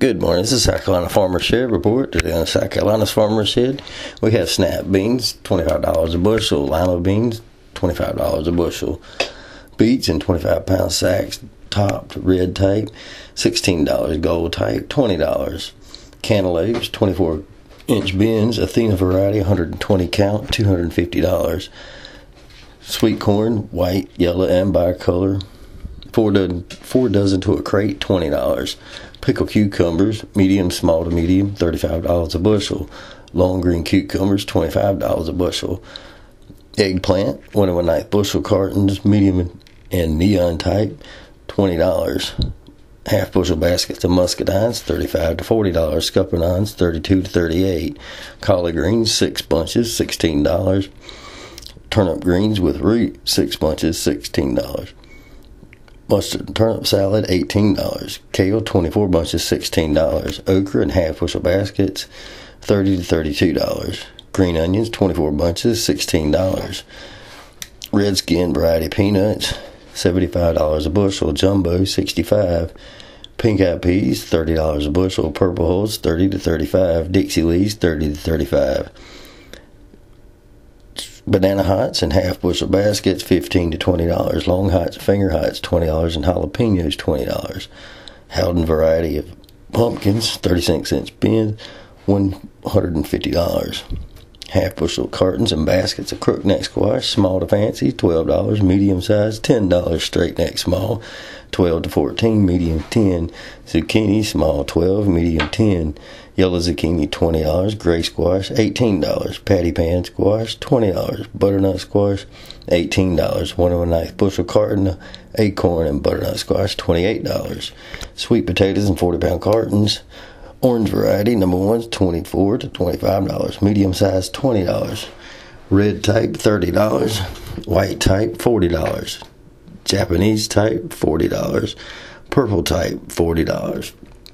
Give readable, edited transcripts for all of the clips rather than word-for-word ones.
Good morning. This is South Carolina Farmer Shed Report. Today on South Carolina's Farmer Shed, we have snap beans, $25 a bushel. Lima beans, $25 a bushel. Beets in 25-pound sacks, topped red tape, $16. Gold tape, $20. Cantaloupes, 24-inch bins, Athena variety, 120 count, $250. Sweet corn, white, yellow, and bicolor, 4 dozen to a crate, $20. Pickled cucumbers, medium, small to medium, $35 a bushel. Long green cucumbers, $25 a bushel. Eggplant, 1 1/9 bushel cartons, medium and neon type, $20. Half bushel baskets of muscadines, $35 to $40. Scuppernines, $32 to $38. Collard greens, 6 bunches, $16. Turnip greens with root, 6 bunches, $16. Mustard and turnip salad, $18. Kale, 24 bunches, $16. Okra and half bushel baskets, $30 to $32. Green onions, 24 bunches, $16. Red skin variety peanuts, $75 a bushel. Jumbo, $65. Pink eyed peas, $30 a bushel. Purple hulls, $30 to $35. Dixie leaves, $30 to $35. Banana hots and half bushel baskets, $15 to $20. Long hots, finger hots, $20, and jalapenos, $20. Howden variety of pumpkins, 36-inch bins, $150. Half bushel cartons and baskets of crook neck squash, small to fancy, $12. Medium size, $10. Straight neck small, $12 to $14. Medium, $10. Zucchini small, $12. Medium, $10. Yellow zucchini, $20. Gray squash, $18. Patty pan squash, $20. Butternut squash, $18. 1 1/9 bushel carton, acorn and butternut squash, $28. Sweet potatoes in 40-pound cartons. Orange variety, number 1's $24 to $25. Medium size, $20. Red type, $30. White type, $40. Japanese type, $40. Purple type, $40.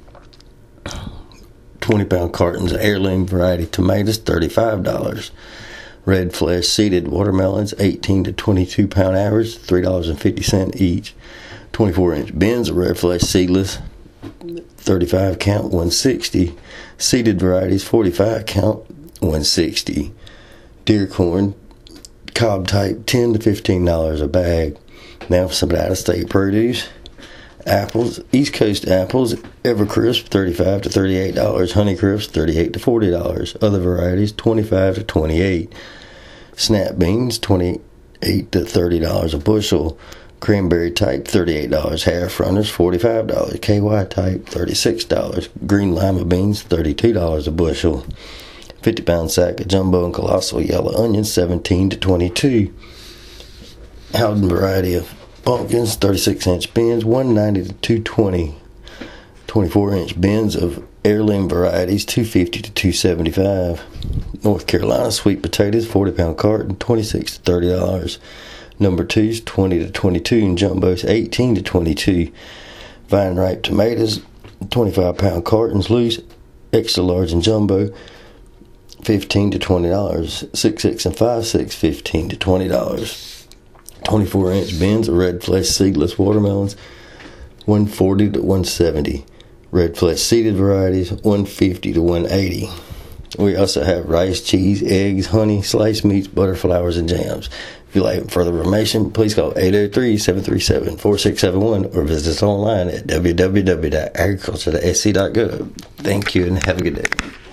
20-pound cartons of heirloom variety tomatoes, $35. Red flesh seeded watermelons, 18 to 22-pound average, $3.50 each. 24-inch bins of red flesh seedless, 35 count, $160. Seeded varieties, 45 count, $160. Deer corn, cob type, $10 to $15 a bag. Now for some out-of-state produce. Apples, East Coast apples, Evercrisp, $35 to $38. Honeycrisp, $38 to $40. Other varieties, $25 to $28. Snap beans, $28 to $30 a bushel. Cranberry type, $38. Half runners, $45. KY type, $36. Green lima beans, $32 a bushel. 50-pound sack of jumbo and colossal yellow onions, $17 to $22. Howden variety of pumpkins, 36-inch bins, $190 to $220. 24-inch bins of heirloom varieties, $250 to $275. North Carolina sweet potatoes, 40-pound carton, $26 to $30. Number 2's $20 to $22, and jumbos $18 to $22. Vine ripe tomatoes, 25-pound cartons loose, extra large and jumbo, $15 to $20. 6-6 and 5-6, $15 to $20. 24-inch bins of red flesh seedless watermelons, $140 to $170. Red flesh seeded varieties, $150 to $180. We also have rice, cheese, eggs, honey, sliced meats, butter, flowers, and jams. If you'd like further information, please call 803-737-4671 or visit us online at www.agriculture.sc.gov. Thank you and have a good day.